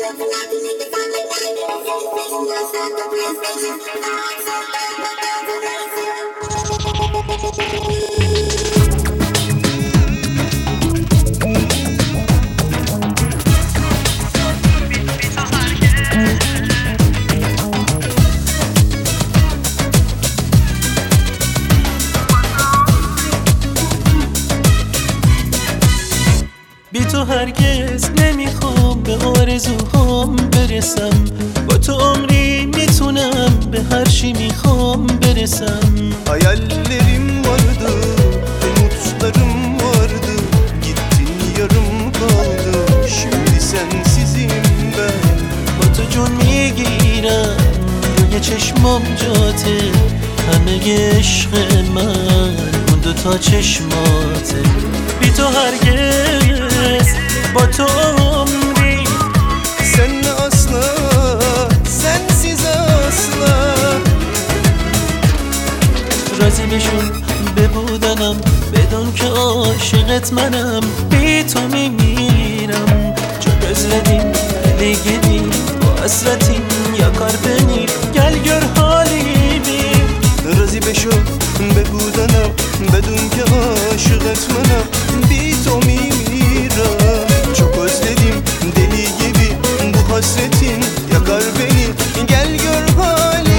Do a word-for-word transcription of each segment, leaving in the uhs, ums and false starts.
بی تو هرگز نمیخوام به آرزوهام برسم، با تو عمری میتونم به هر چی میخوام برسم. Hayallerim vardı, umutlarım vardı, gittin yarım kaldı, şimdi sensizim ben. با تو جون میگیرم روی چشمام جاته، همه عشق من اون دوتا چشماته. بی تو هرگز با تو عمری Senle asla, sensiz asla. راضی بشون به بودنم، بدون که عاشقت منم. بی تو میمیرم çok özledim deli gibi bu hasretin yakar beni. Gel gör halimi. راضی بشو ببودنم بدون که عاشقت منم. بی تو میمیرم çok özledim deli gibi bu hasretin yakar beni. Gel gör halimi.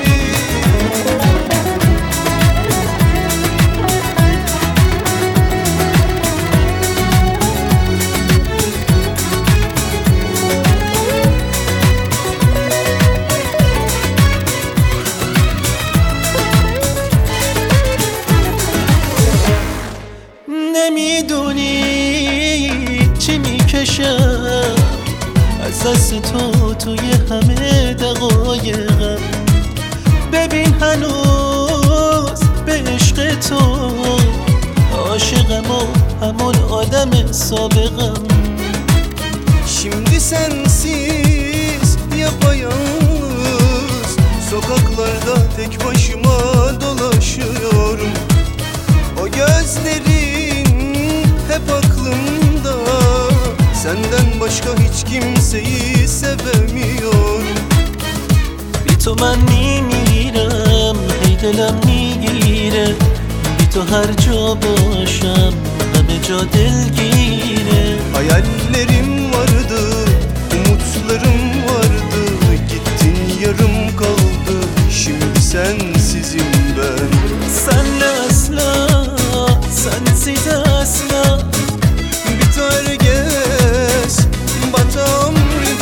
نمیدونی چی میکشم از دست تو توی همه دقایقم. ببین هنوز به عشق تو عاشقم و همون آدم سابقم. Şimdi sensiz yapayalnız, sokaklarda tek başıma dolaşıyorum. O gözlerin hep aklımda, senden başka hiç kimseyi sevemiyorum. بی تو من میمیرم هی دلم میگیره، بی تو هر جا باشم همه جا دلگیره. Hayallerim vardı, umutlarım vardı, gittin yarım kaldı, şimdi sensizim ben. Senle asla, sensiz asla. Bir herkes bata umrim.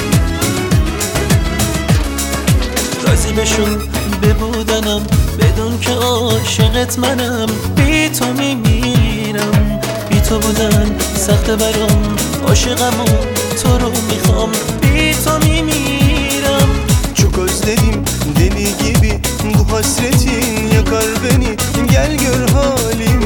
راضی بشون به بودنم بدون که عاشقت منم. بی تو میمیرم، بی تو بودن سخته برام، عاشقم و تو رو میخوام. بی تو میمیرم Çok özledim deli gibi bu hasretin yakar beni. Gel gör halimi.